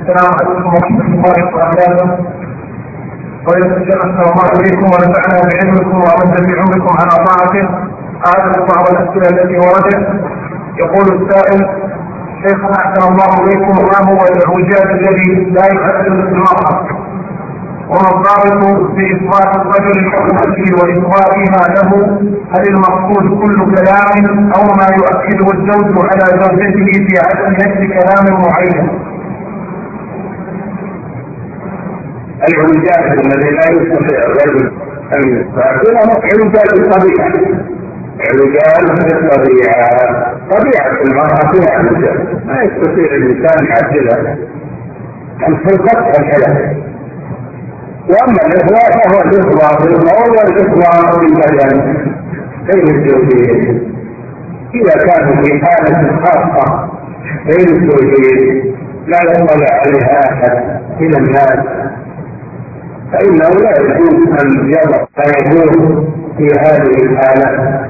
السلام عليكم ورحمة الله وبركاته. أحسن الله إليكم ونفعنا بعلمكم وأمد بعمركم على طاعته. أعرف بعض الأسئلة التي وردت. يقول السائل: شيخنا أحسن الله إليكم، ما هو الإعوجاج الذي لا يؤثر في المرأة؟ وما الضابط في إصغاء الرجل لحكمته وإصغائها له؟ هل المقصود كل كلام أو ما يؤكده الزوج على زوجته في عدم نشر كلام معين؟ الإعوجاج الذي لا يستطيع الرجل أن يستطيع إعوجاج الطبيعة. إعوجاج الطبيعة، طبيعة المرأة فيها إعوجاج ما يستطيع الإنسان يعدلها الخلقة والحياة. وأما الإصغاء فهو الإصغاء في الموضوع والإصغاء في البدن بين الزوجين. إذا كانوا في حالة خاصة بين الزوجين لا يطلع عليها أحد من الناس فإنه لا يجوز أن يضع يكون في هذه الحالة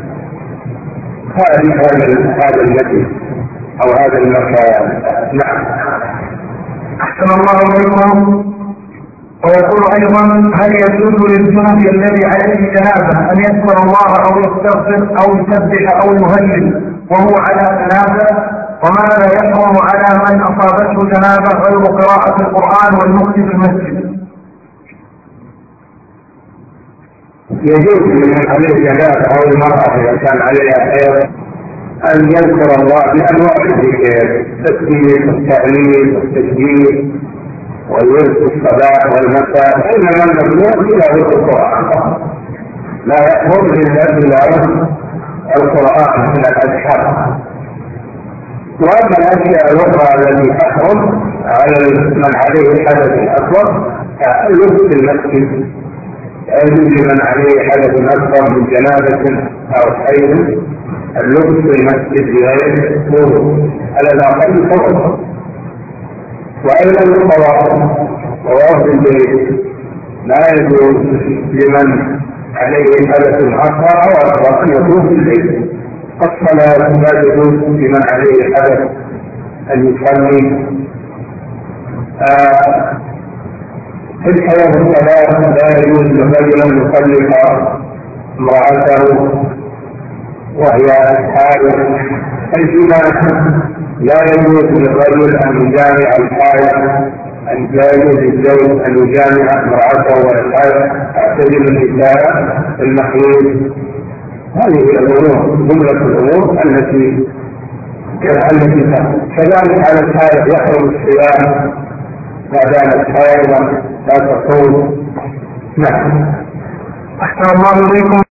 هذا المجلس أو هذا المكان. نعم. أحسن الله إليكم. ويقول أيضا: هل يجوز للجنب الذي عليه جنابة أن يذكر الله أو يستغفر أو يسبح أو يهلل وهو على جنابة؟ وماذا يحرم على من أصابته جنابة غير قراءة القرآن والمكث في المسجد؟ يجوز لمن عليه جنابة أو المرأة إذا كان عليها خير أن يذكر الله بأنواع الذكر: التسبيح والتهليل والتسبيح والورد الصباح والمساء. إنما الممنوع تلاوة القرآن، لا يحرم إلا تلاوة القرآن من الأذكار. وأما الأشياء الأخرى التي تحرم على من عليه حدث أكبر اللبس في المسجد. يجوز لمن عليه حدث أكبر من جنابة أو حيض اللبس في المسجد بغير وضوء على الأقل فرض. وأيضا طواف البيت لا يجوز لمن عليه حدث أصغر أو أكبر أن يطوف البيت. الصلاة لا يجوز لمن عليه حدث أن يصلي. في الحياة الصلاة لا يجوز لرجل أن يطلق امرأته وهي حائض. الجماع لا يجوز للرجل أن يجامع الحائض، لا يجوز للزوج أن يجامع امرأته والحائض. اعتزل النساء المحيض. هذه الأمور جملة الأمور التي كذلك على الحائض يحرم الصيام ما دامت حائضا لا تصوم. نعم. أحسن الله إليكم.